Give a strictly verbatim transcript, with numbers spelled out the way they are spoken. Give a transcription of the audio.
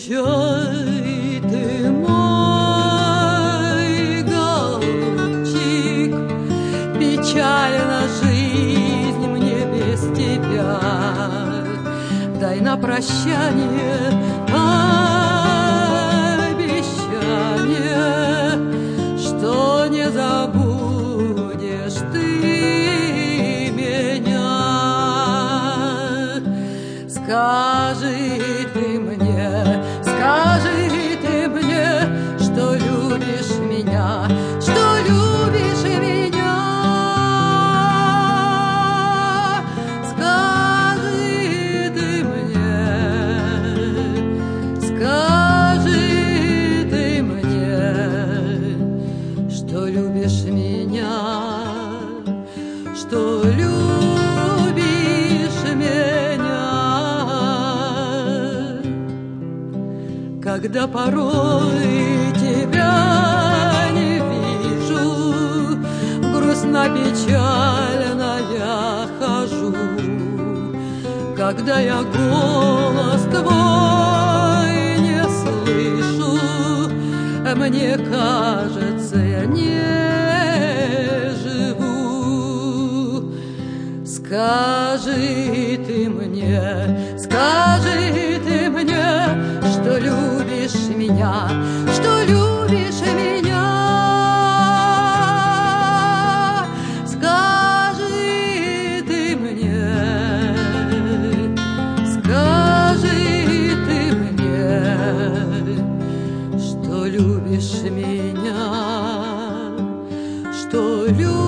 отвечай ты, мой голубчик, печальна жизнь мне без тебя. Дай на прощание обещание, что не забудешь ты меня. Скажи ты мне, скажи ты мне, что любишь меня, что любишь меня. Скажи ты мне, скажи ты мне, что любишь меня, что любишь меня. Когда порой тебя не вижу, грустно-печально я хожу. Когда я голос твой не слышу, мне кажется, я не живу. Скажи ты мне, скажи ты мне, что любишь меня, что любишь меня. Скажи ты мне, скажи ты мне, что любишь меня, что любишь.